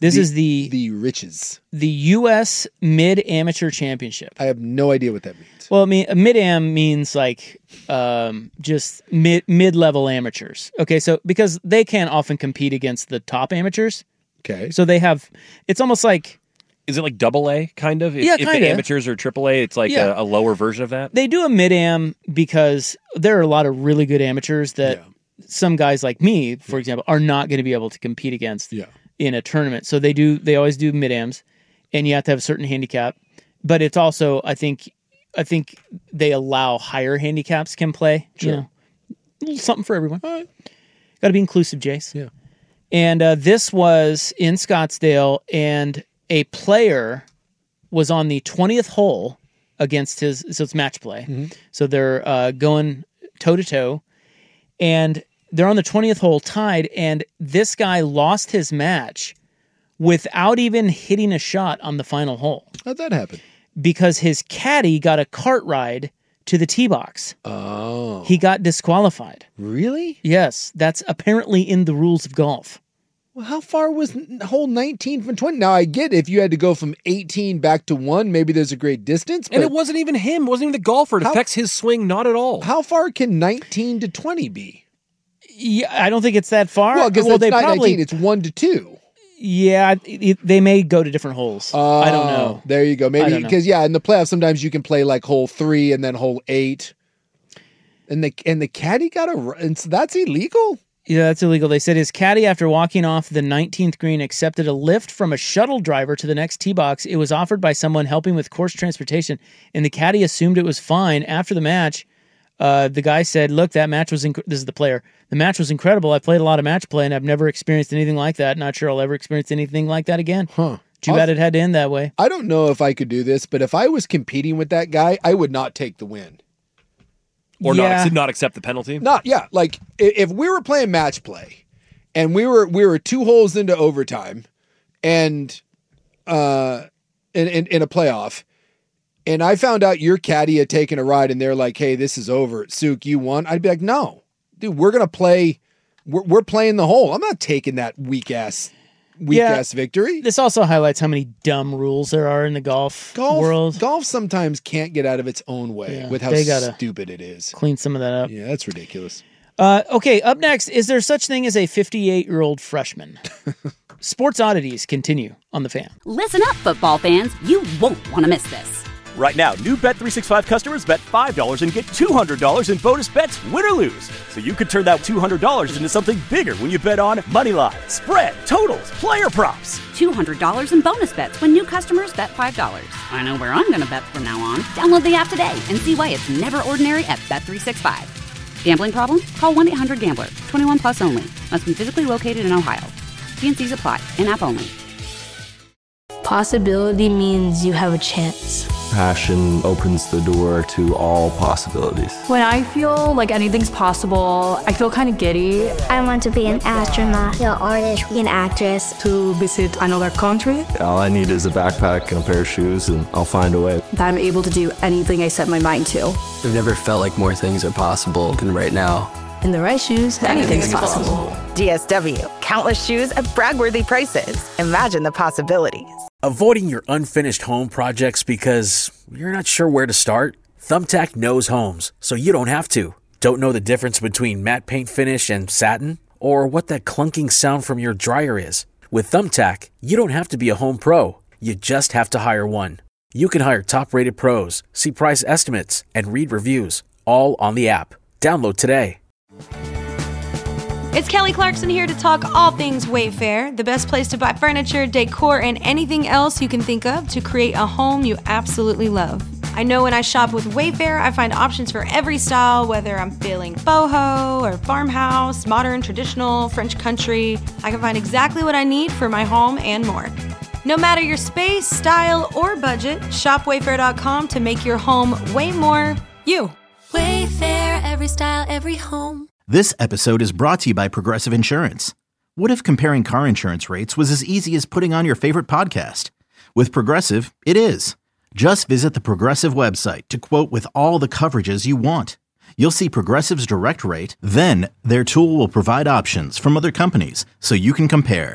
This the, is the the riches. The U S Mid Amateur Championship. I have no idea what that means. Well, I mean, mid am means like um, just mid mid level amateurs. Okay, so because they can't often compete against the top amateurs. Okay, so they have. It's almost like. Is it like double A kind of? If, Yeah, if kinda. the amateurs are triple A, it's like Yeah. a, a lower version of that. They do a mid am because there are a lot of really good amateurs that some guys like me, for example, are not going to be able to compete against yeah. in a tournament. So they do. They always do mid ams, and you have to have a certain handicap. But it's also, I think, I think they allow higher handicaps can play. Sure. You know, a little something for everyone. Got to be inclusive, Jace. Yeah. And uh, this was in Scottsdale, and a player was on the twentieth hole against his, so it's match play. Mm-hmm. So they're uh, going toe to toe, and they're on the twentieth hole tied, and this guy lost his match without even hitting a shot on the final hole. How'd that happen? Because his caddy got a cart ride to the tee box. Oh. He got disqualified. Really? Yes, that's apparently in the rules of golf. Well, how far was n- hole nineteen from twenty? Now, I get if you had to go from eighteen back to one, maybe there's a great distance. But And it wasn't even him. It wasn't even the golfer. It How- affects his swing not at all. how far can nineteen to twenty be? Yeah, I don't think it's that far. Well, because well, it's they not probably, nineteen, it's one to two. Yeah, it, they may go to different holes. I don't know. Oh, there you go. I Maybe don't know. because yeah, in the playoffs sometimes you can play like hole three and then hole eight, and the and the caddy got a r- and so that's illegal. Yeah, that's illegal. They said his caddy, after walking off the nineteenth green, accepted a lift from a shuttle driver to the next tee box. It was offered by someone helping with course transportation, and the caddy assumed it was fine. After the match, uh, the guy said, "Look, that match was inc- this is the player. The match was incredible. I played a lot of match play, and I've never experienced anything like that. Not sure I'll ever experience anything like that again." Huh. Too bad it had to end that way. I don't know if I could do this, but if I was competing with that guy, I would not take the win. Or Yeah. not, accept, not accept the penalty. Not yeah, like i- if we were playing match play and we were we were two holes into overtime and uh in, in, in a playoff, and I found out your caddy had taken a ride and they're like, "Hey, this is over. Sook, you won." I'd be like, "No. Dude, we're gonna play we're, we're playing the hole. I'm not taking that weak ass weak Yeah. ass victory." This also highlights how many dumb rules there are in the golf, Golf world. golf sometimes can't get out of its own way Yeah, with how they gotta stupid it is. Clean some of that up. Yeah, that's ridiculous. Uh, okay, up next, is there such thing as a fifty-eight-year-old freshman? Sports oddities continue on the Fan. Listen up, football fans. You won't want to miss this. Right now, new Bet three sixty-five customers bet five dollars and get two hundred dollars in bonus bets, win or lose. So you could turn that two hundred dollars into something bigger when you bet on Moneyline, spread, totals, player props. two hundred dollars in bonus bets when new customers bet five dollars. I know where I'm going to bet from now on. Download the app today and see why it's never ordinary at Bet three sixty-five. Gambling problem? Call one eight hundred gambler. twenty-one plus only. Must be physically located in Ohio. T and C's apply. In-app only. Possibility means you have a chance. Passion opens the door to all possibilities. When I feel like anything's possible, I feel kind of giddy. I want to be an astronaut, be an artist, be an actress. To visit another country. All I need is a backpack and a pair of shoes, and I'll find a way. That I'm able to do anything I set my mind to. I've never felt like more things are possible than right now. In the right shoes, anything's possible. D S W. Countless shoes at brag-worthy prices. Imagine the possibilities. Avoiding your unfinished home projects because you're not sure where to start? Thumbtack knows homes, so you don't have to. Don't know the difference between matte paint finish and satin? Or what that clunking sound from your dryer is? With Thumbtack, you don't have to be a home pro. You just have to hire one. You can hire top-rated pros, see price estimates, and read reviews, all on the app. Download today. It's Kelly Clarkson here to talk all things Wayfair, the best place to buy furniture, decor, and anything else you can think of to create a home you absolutely love. I know when I shop with Wayfair, I find options for every style, whether I'm feeling boho or farmhouse, modern, traditional, French country. I can find exactly what I need for my home and more. No matter your space, style, or budget, shop wayfair dot com to make your home way more you. Wayfair, every style, every home. This episode is brought to you by Progressive Insurance. What if comparing car insurance rates was as easy as putting on your favorite podcast? With Progressive, it is. Just visit the Progressive website to quote with all the coverages you want. You'll see Progressive's direct rate, then their tool will provide options from other companies so you can compare.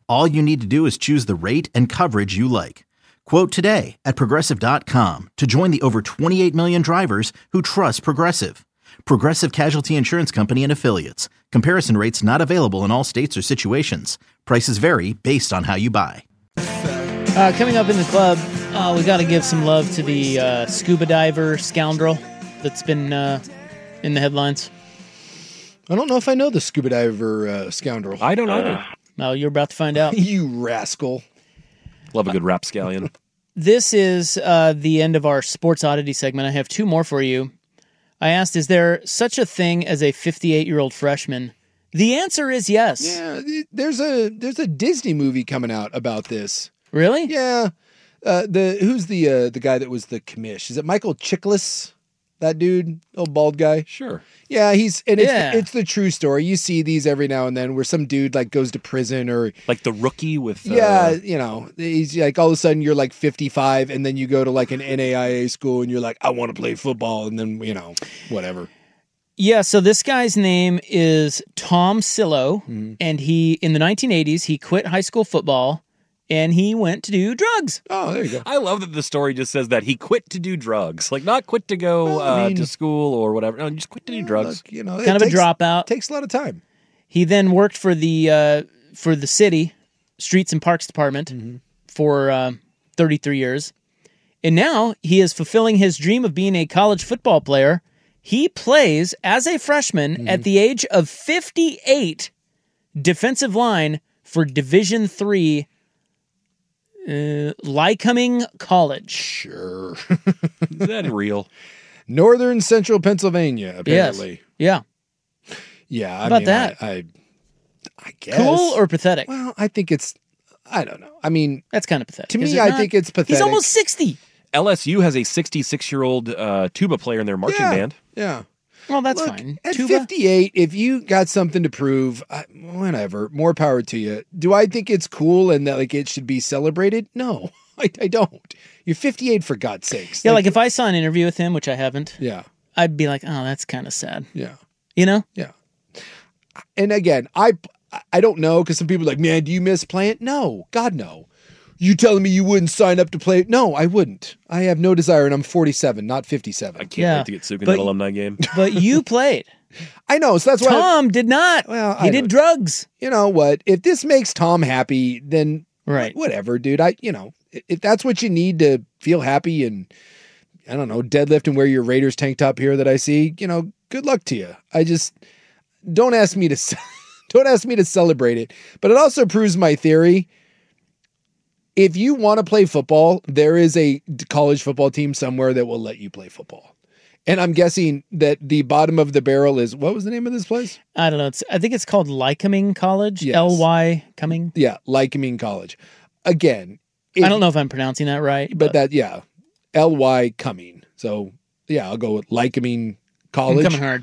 All you need to do is choose the rate and coverage you like. Quote today at Progressive dot com to join the over twenty-eight million drivers who trust Progressive. Progressive Casualty Insurance Company and Affiliates. Comparison rates not available in all states or situations. Prices vary based on how you buy. Uh, coming up in the club, uh, we got to give some love to the uh, scuba diver scoundrel that's been uh, in the headlines. I don't know if I know the scuba diver uh, scoundrel. I don't either. No, you're about to find out. You rascal. Love a good rapscallion. This is uh, the end of our Sports Oddity segment. I have two more for you. I asked, is there such a thing as a fifty-eight-year-old freshman? The answer is yes. Yeah, there's a there's a Disney movie coming out about this. Really? Yeah. Uh, the who's the uh, the guy that was the commish? Is it Michael Chiklis? That dude, old bald guy. Sure. Yeah, he's and it's Yeah. it's the true story. You see these every now and then where some dude like goes to prison or Like the rookie with... Uh, yeah, you know, he's like all of a sudden you're like fifty-five and then you go to like an N A I A school and you're like, I want to play football, and then you know whatever. Yeah, so this guy's name is Tom Sillo, and he in the nineteen eighties he quit high school football and he went to do drugs. Oh, there you go. I love that the story just says that he quit to do drugs. Like, not quit to go Well, I uh, mean- to school or whatever. No, just quit to do drugs. Look, you know, Kind of a dropout. Takes a lot of time. He then worked for the uh, for the city Streets and Parks Department for uh, thirty-three years, and now he is fulfilling his dream of being a college football player. He plays as a freshman at the age of fifty-eight, defensive line for Division Three, uh, Lycoming College. Sure. Is that real? Northern Central Pennsylvania, apparently. Yes. Yeah. Yeah. I How about mean, that? I, I, I guess. Cool or pathetic? Well, I think it's. I don't know. I mean, That's kind of pathetic. to is me, it I not? think it's pathetic. He's almost sixty. L S U has a sixty-six-year-old uh, tuba player in their marching Yeah. band. Yeah. Well, that's Look, fine. At Tuba? fifty-eight, if you got something to prove, I, whatever, more power to you. Do I think it's cool and that like it should be celebrated? No, I, I don't. You're fifty-eight, for God's sakes. Yeah, like if I saw an interview with him, which I haven't, yeah, I'd be like, oh, that's kind of sad. yeah, You know? yeah. And again, I I don't know because some people are like, man, do you miss playing? No, God, no. You telling me you wouldn't sign up to play? No, I wouldn't. I have no desire, and I'm forty-seven, not fifty-seven. I can't Yeah. wait to get Suk in But- that alumni game. But you played. I know, so that's why. Tom did not. Well, he I did don't- drugs. You know what? If this makes Tom happy, then Right. whatever, dude. I, you know, if that's what you need to feel happy and, I don't know, deadlift and wear your Raiders tank top here that I see, you know, good luck to you. I just, don't ask me to, ce- don't ask me to celebrate it. But it also proves my theory. If you want to play football, there is a college football team somewhere that will let you play football. And I'm guessing that the bottom of the barrel is, what was the name of this place? I don't know. It's, I think it's called Lycoming College. Yes. L Y Coming. Yeah, Lycoming College. Again, if- I don't know if I'm pronouncing that right. but that, yeah, L Y Coming. So, yeah, I'll go with Lycoming I'm College. coming hard.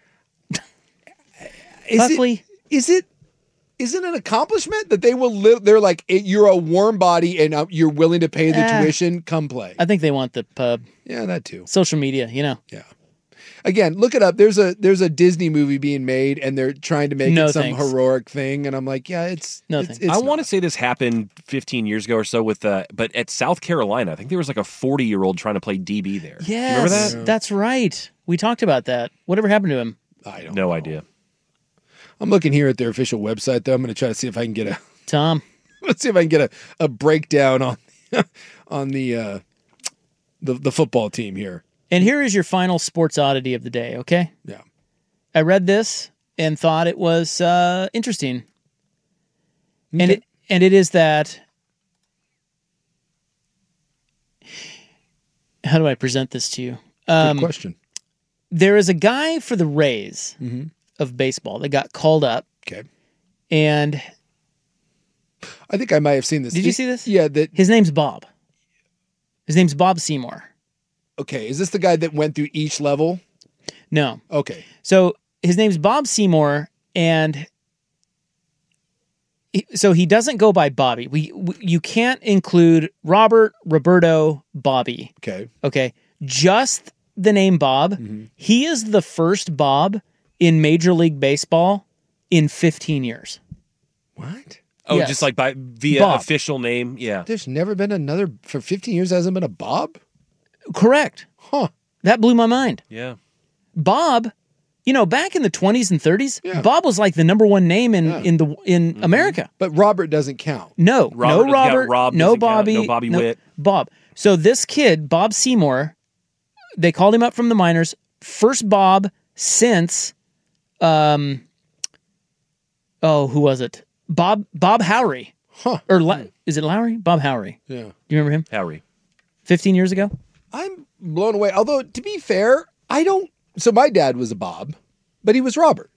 Is Buckley. it, is it, is it an accomplishment that they will live? They're like, "Eh, you're a warm body and uh, you're willing to pay the Ah. tuition. Come play. I think they want the pub. Yeah, that too. Social media, you know. Yeah. Again, look it up. There's a there's a Disney movie being made, and they're trying to make No it some thanks. heroic thing. And I'm like, yeah, it's No it's, thanks. it's I want to not. say this happened fifteen years ago or so with, uh, but at South Carolina, I think there was like a forty-year-old trying to play D B there. Yes, Remember that? that's right. We talked about that. Whatever happened to him? I don't. No know. idea. I'm looking here at their official website, though. I'm going to try to see if I can get a Tom. let's see if I can get a, a breakdown on on the uh, the the football team here. And here is your final sports oddity of the day, okay? Yeah. I read this and thought it was uh, interesting. And Okay. it and it is that how do I present this to you? Um, Good question. there is a guy for the Rays Mhm. of baseball that got called up. Okay. And I think I might have seen this. did you see this? Yeah. That His name's Bob. His name's Bob Seymour. okay. Is this the guy that went through each level? No. Okay. So his name's Bob Seymour, and he, so he doesn't go by Bobby. We, we you can't include Robert, Roberto, Bobby. Okay. Okay, just the name Bob. Mm-hmm. He is the first Bob in Major League Baseball in fifteen years. What? Oh, Yes. just like by via Bob. official name. Yeah. There's never been another for fifteen years. Hasn't been a Bob. Correct. Huh. That blew my mind. Yeah. Bob, you know, back in the twenties and thirties, Yeah. Bob was like the number one name in Yeah. in the in Mm-hmm. America. But Robert doesn't count. No, Robert no doesn't count. Robert, Rob no doesn't count. Bobby, No Bobby Witt. Bob. So this kid, Bob Seymour, they called him up from the minors. First Bob since, um, oh, who was it? Bob Bob Howry. Huh. Or La- is it Lowry? Bob Howry. Yeah. Do you remember him? Howery. Fifteen years ago. I'm blown away. Although, to be fair, I don't. So my dad was a Bob, but he was Robert.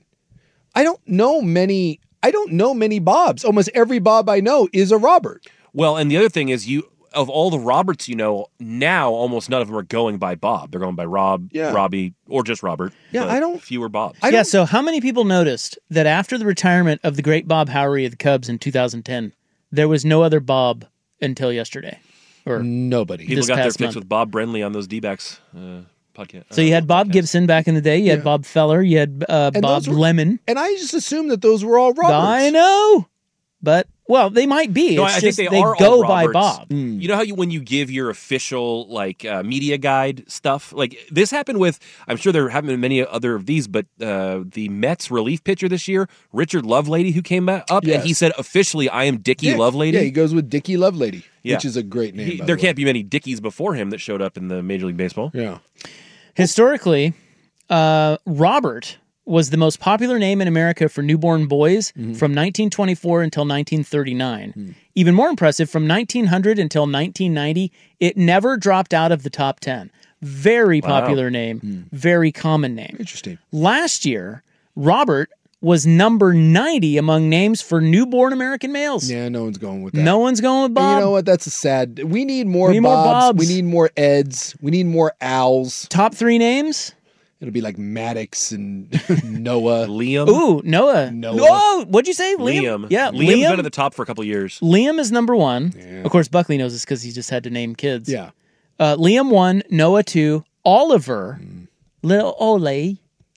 I don't know many. I don't know many Bobs. Almost every Bob I know is a Robert. Well, and the other thing is, you of all the Roberts you know now, almost none of them are going by Bob. They're going by Rob, Yeah. Robbie, or just Robert. Yeah, but I don't- fewer Bobs. yeah. So how many people noticed that after the retirement of the great Bob Howry of the Cubs in two thousand ten, there was no other Bob until yesterday? Or Nobody. People this got their past fix month. with Bob Brenly on those D-backs uh, podcast. So you had Bob Gibson back in the day. You had Bob Feller. You had uh, And Bob those were- Lemon. And I just assumed that those were all Roberts. I know, but well, they might be. No, It's I just think they, are go all by Roberts. Bob. Hmm. You know how you when you give your official like uh, media guide stuff, like this happened with. I'm sure there haven't been many other of these, but uh, the Mets relief pitcher this year, Richard Lovelady, who came up and Yes. he said officially, "I am Dickie Dick. Lovelady." Yeah, he goes with Dickie Lovelady, Yeah. which is a great name. He- by there the way. can't be many Dickies before him that showed up in the Major League Baseball. Yeah. Historically, uh, Robert was the most popular name in America for newborn boys Mm-hmm. from nineteen twenty-four until nineteen thirty-nine. Hmm. Even more impressive, from nineteen hundred until nineteen ninety, it never dropped out of the top ten. Very Wow. popular name, very common name. Interesting. Last year, Robert was number ninety among names for newborn American males. Yeah, no one's going with that. No one's going with And Bob. you know what? That's a sad. We need more, We need more Bobs. Bobs. We need more Eds. We need more Owls. Top three names? It'll be like Maddox and Noah. Liam. Ooh, Noah. Noah. Oh, what'd you say? Liam? Liam. Yeah, Liam's Liam. been at the top for a couple of years. Liam is number one. Of course, Buckley knows this because he just had to name kids. Yeah. Uh, Liam one, Noah two, Oliver, little Ole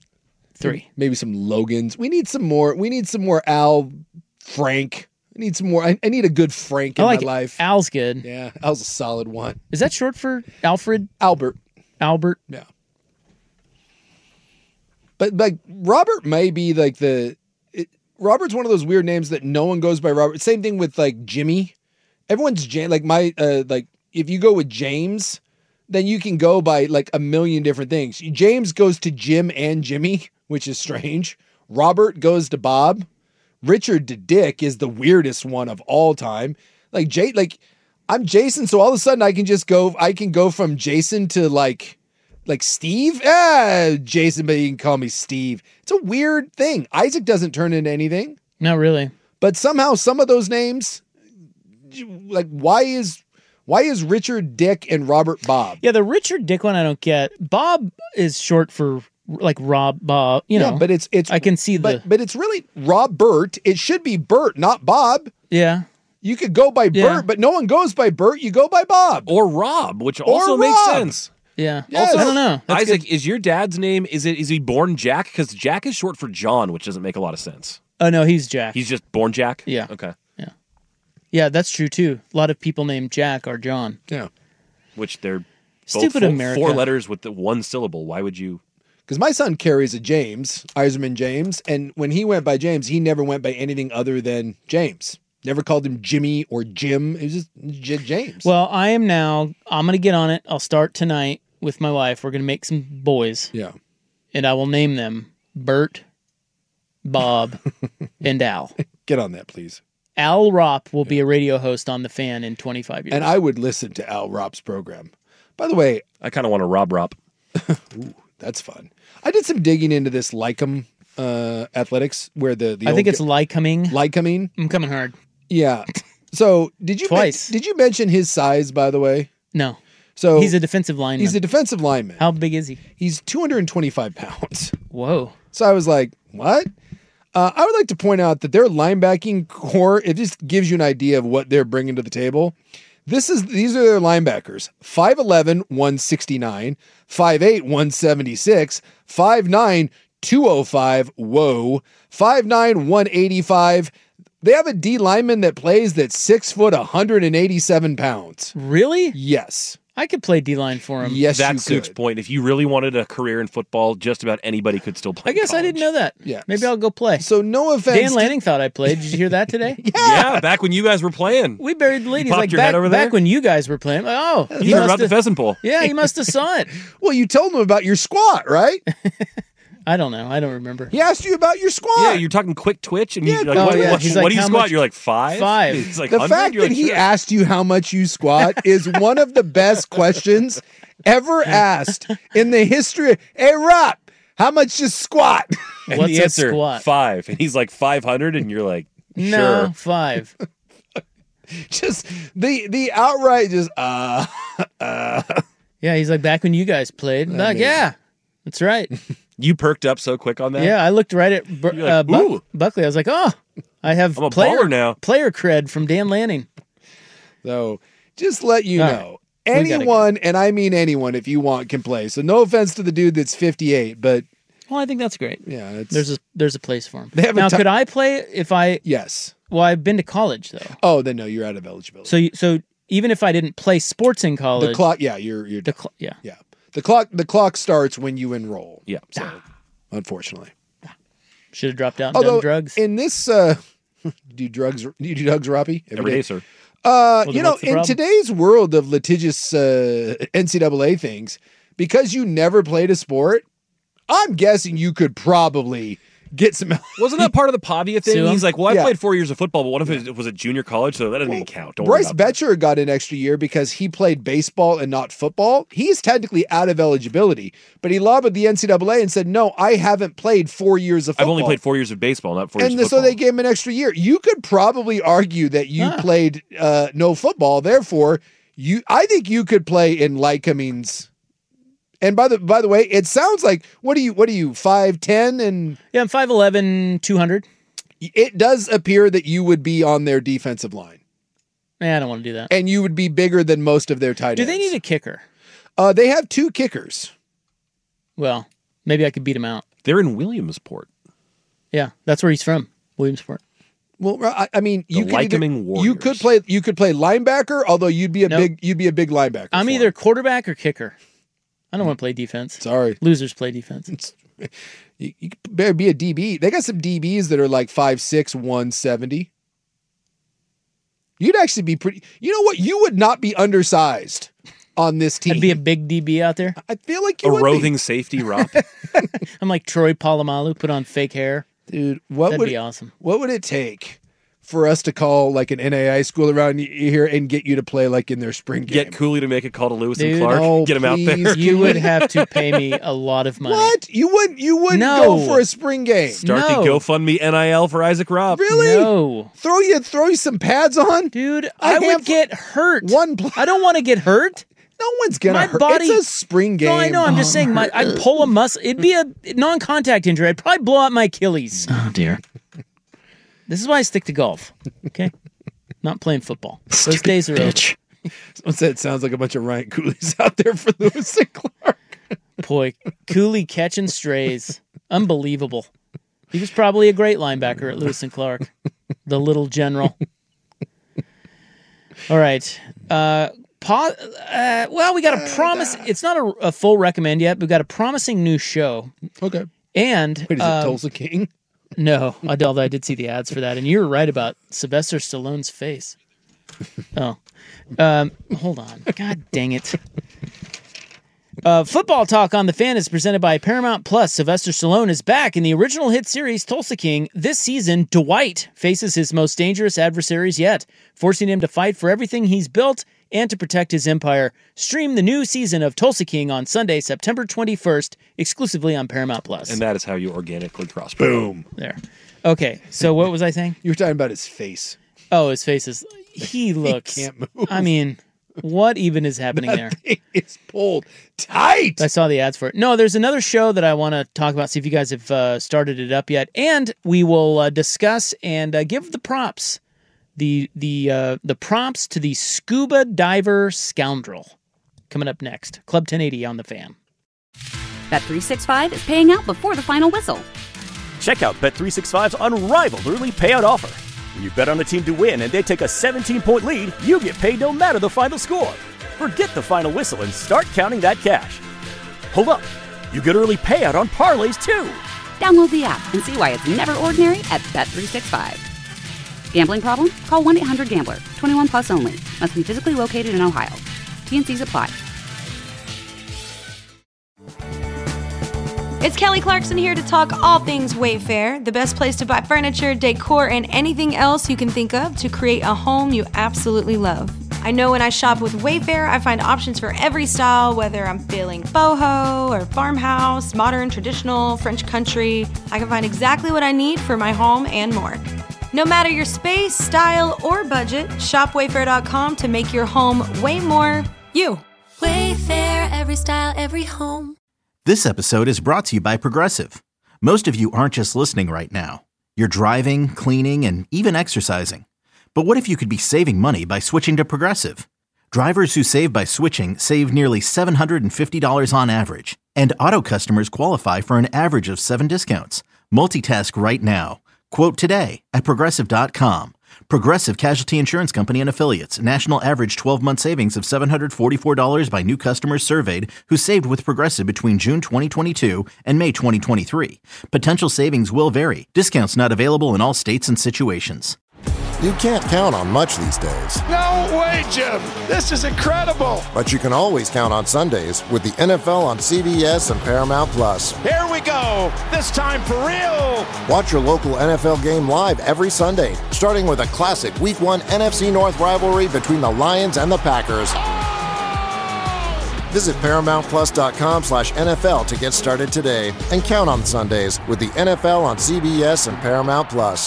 three. Maybe some Logans. We need some more. We need some more Al, Frank. I need some more. I, I need a good Frank in I like my it. life. Al's good. Yeah, Al's a solid one. Is that short for Alfred? Albert. Albert. Yeah. But like Robert may be like the it, Robert's one of those weird names that no one goes by Robert. Same thing with like Jimmy. Everyone's Jam- like my uh, like if you go with James, then you can go by like a million different things. James goes to Jim and Jimmy, which is strange. Robert goes to Bob. Richard to Dick is the weirdest one of all time. Like Jay, like I'm Jason, so all of a sudden I can just go. I can go from Jason to like. Like Steve? Ah, Jason, but you can call me Steve. It's a weird thing. Isaac doesn't turn into anything. Not really. But somehow some of those names, like why is why is Richard Dick and Robert Bob? Yeah, the Richard Dick one I don't get. Bob is short for like Rob Bob. You know, yeah, but it's it's I can see but, the but it's really Robert. It should be Bert, not Bob. yeah. You could go by Yeah. Bert, but no one goes by Bert. You go by Bob. Or Rob, which Or also makes Rob. sense. Yeah. Yes. I don't know. That's Isaac, good. is your dad's name, is it is he born Jack? Because Jack is short for John, which doesn't make a lot of sense. Oh no, he's Jack. He's just born Jack? Yeah. Okay. Yeah, that's true too. A lot of people named Jack are John. Yeah. Which they're both Stupid four, America. four letters with the one syllable. Why would you? Because my son carries a James, Iserman James, and when he went by James, he never went by anything other than James. Never called him Jimmy or Jim. It was just J- James. Well, I am now. I'm going to get on it. I'll start tonight with my wife. We're going to make some boys. Yeah. And I will name them Bert, Bob, and Al. Get on that, please. Al Ropp will be a radio host on The Fan in twenty-five years. And I would listen to Al Ropp's program. By the way, I kind of want to Rob Ropp. Ooh, that's fun. I did some digging into this Lycum uh, athletics, where the, the I think old it's Lycoming. Lycoming. I'm coming hard. Yeah. So did you Twice. Men- did you mention his size? By the way, No. so He's a defensive lineman. he's a defensive lineman. How big is he? He's two hundred twenty-five pounds. Whoa. So I was like, what? Uh, I would like to point out that their linebacking core, it just gives you an idea of what they're bringing to the table. This is These are their linebackers. five eleven, one sixty-nine, five eight, one seventy-six, five nine, two oh five, whoa, five nine, one eighty-five, They have a D lineman that plays that's six foot, one hundred eighty-seven pounds. Really? Yes. I could play D-line for him. Yes, That's you Suk's could. point. If you really wanted a career in football, just about anybody could still play. I guess I didn't know that. Yeah. Maybe I'll go play. So no offense. Dan Lanning thought I played. Did you hear that today? yeah. Yeah, back when you guys were playing. We buried the lead. You He's popped like, your back, head over back there? when you guys were playing. Like, oh, You heard must about the have- pheasant bowl. Yeah, he must have saw it. Well, you told him about your squat, right? I don't know. I don't remember. He asked you about your squat. Yeah, you're talking quick twitch, and Yeah. you're like, Oh, what, yeah. what, He's what like, do you how squat? much- You're like, five? Five. He's like, the one hundred? fact You're that like, he sure. asked you how much you squat is one of the best questions ever asked in the history. Hey, Rob, how much you squat? And What's the a answer, squat? five. And he's like, five hundred, and you're like, No, sure. five. Just the the outright just uh uh. Yeah, he's like, back when you guys played. I'm like, mean- yeah, that's right. You perked up so quick on that? Yeah, I looked right at Bur- You're like, uh, Buck- ooh. Buckley. I was like, oh, I have I'm a player, baller now. player cred from Dan Lanning. So just let you All know. right. We gotta Anyone, and I mean anyone, if you want, can play. So no offense to the dude that's fifty-eight, but Well, I think that's great. yeah, it's There's a there's a place for him. They have a now, ti- could I play if I? yes. Well, I've been to college though, Oh, then no, you're out of eligibility. so you, so even if I didn't play sports in college, the clock, yeah, you're you're the cl- yeah, yeah. The clock the clock starts when you enroll. Yeah. So unfortunately. should have dropped out and Although done drugs. in this uh do you drugs do you do drugs, Robbie? Every day, sir. Uh, Well, you then know, what's the in problem? today's world of litigious uh, N C double A things, because you never played a sport, I'm guessing you could probably get some. Wasn't that part of the Pavia thing? Sue him? He's like, well, I Yeah. played four years of football, but one of it was a junior college, so that doesn't even count. Don't worry Bryce about that. Betcher got an extra year because he played baseball and not football. He's technically out of eligibility, but he lobbied the N C double A and said, "No, I haven't played four years of I've football." only played four years of baseball, not four years and of so football. they gave him an extra year. You could probably argue that you Huh. played uh, no football, therefore you. I think you could play in Lycoming's. And by the by the way, it sounds like what are you? What are you? Five ten, and Yeah, I'm five eleven, two hundred. it does appear that you would be on their defensive line, Yeah, I don't want to do that. and you would be bigger than most of their tight Do ends. they need a kicker? Uh, they have two kickers. Well, maybe I could beat him out. They're in Williamsport. Yeah, that's where he's from, Williamsport. Well, I, I mean, The you could either- Lycoming you Warriors. could play you could play linebacker, although you'd be a Nope. big you'd be a big linebacker. I'm for either him. quarterback or kicker. I don't want to play defense. Sorry. Losers play defense. You, you could better be a D B. They got some D Bs that are like five six, one seventy. You'd actually be pretty. You know what? You would not be undersized on this team. I'd be a big D B out there. I feel like you A would roving safety, Rob. I'm like Troy Polamalu, put on fake hair. be. Dude. What That'd would be awesome. What would it take for us to call like an N A I school around here and get you to play like in their spring game? Get Cooley to make a call to Lewis Dude, and Clark. no, Get him out please. there. You would have to pay me a lot of money. What? You wouldn't? You wouldn't No. go for a spring game? Start No. the GoFundMe N I L for Isaac Robb. Really? No. Throw you throw you some pads on, Dude, A I would handful- get hurt. One pl- I don't want to get hurt. No one's gonna My hurt. body- It's a spring game. No, I know. I'm just saying, my I'd pull a muscle. It'd be a non-contact injury. I'd probably blow out my Achilles. Oh, dear. This is why I stick to golf. Okay, not playing football. Those days are over. Bitch. Someone said it sounds like a bunch of Ryan Coolies out there for Lewis and Clark. Boy, Cooley catching strays, unbelievable. He was probably a great linebacker at Lewis and Clark, the little general. All right. Uh, po- uh, well, we got a promise. It's not a, a full recommend yet, but we got a promising new show. Okay. And Wait, is it um, Tulsa King? No, although I did see the ads for that, and you were right about Sylvester Stallone's face. Oh, um, hold on. God dang it. Uh, Football Talk on the Fan is presented by Paramount Plus. Sylvester Stallone is back in the original hit series Tulsa King. This season, Dwight faces his most dangerous adversaries yet, forcing him to fight for everything he's built and to protect his empire. Stream the new season of Tulsa King on Sunday, September twenty-first, exclusively on Paramount Plus. And that is how you organically prosper. Boom. There. Okay, so what was I saying? You were talking about his face. Oh, his face is... He looks... can't move. I mean, what even is happening there? That thing is pulled tight. I saw the ads for it. No, there's another show that I want to talk about, see if you guys have uh, started it up yet. And we will uh, discuss and uh, give the props, the the uh, the prompts to the scuba diver scoundrel. Coming up next. Club ten eighty on the Fan. Bet three sixty-five is paying out before the final whistle. Check out Bet three sixty-five's unrivaled early payout offer. When you bet on a team to win and they take a seventeen-point lead, you get paid no matter the final score. Forget the final whistle and start counting that cash. Hold up. You get early payout on parlays, too. Download the app and see why it's never ordinary at Bet three sixty-five. Gambling problem? Call one eight hundred gambler. twenty-one plus only. Must be physically located in Ohio. T and Cs apply. It's Kelly Clarkson here to talk all things Wayfair, the best place to buy furniture, decor, and anything else you can think of to create a home you absolutely love. I know when I shop with Wayfair, I find options for every style, whether I'm feeling boho or farmhouse, modern, traditional, French country. I can find exactly what I need for my home and more. No matter your space, style, or budget, shop wayfair dot com to make your home way more you. Wayfair, every style, every home. This episode is brought to you by Progressive. Most of you aren't just listening right now. You're driving, cleaning, and even exercising. But what if you could be saving money by switching to Progressive? Drivers who save by switching save nearly seven hundred fifty dollars on average. And auto customers qualify for an average of seven discounts. Multitask right now. Quote today at Progressive dot com. Progressive Casualty Insurance Company and Affiliates. National average twelve-month savings of seven hundred forty-four dollars by new customers surveyed who saved with Progressive between June twenty twenty-two and May twenty twenty-three. Potential savings will vary. Discounts not available in all states and situations. You can't count on much these days. No way, Jim. This is incredible. But you can always count on Sundays with the N F L on C B S and Paramount Plus. Here we go. This time for real. Watch your local N F L game live every Sunday, starting with a classic Week one N F C North rivalry between the Lions and the Packers. Oh! Visit paramount plus dot com slash N F L to get started today and count on Sundays with the N F L on C B S and Paramount Plus.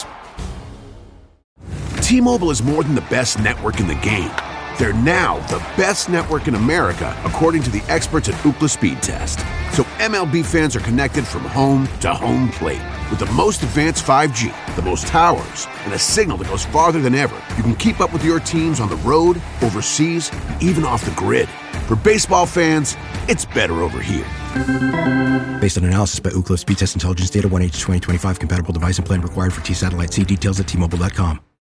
T-Mobile is more than the best network in the game. They're now the best network in America, according to the experts at Ookla Speed Test. So M L B fans are connected from home to home plate. With the most advanced five G, the most towers, and a signal that goes farther than ever, you can keep up with your teams on the road, overseas, and even off the grid. For baseball fans, it's better over here. Based on analysis by Ookla Speed Test Intelligence Data one H twenty twenty-five compatible device and plan required for T-Satellite. See details at T Mobile dot com.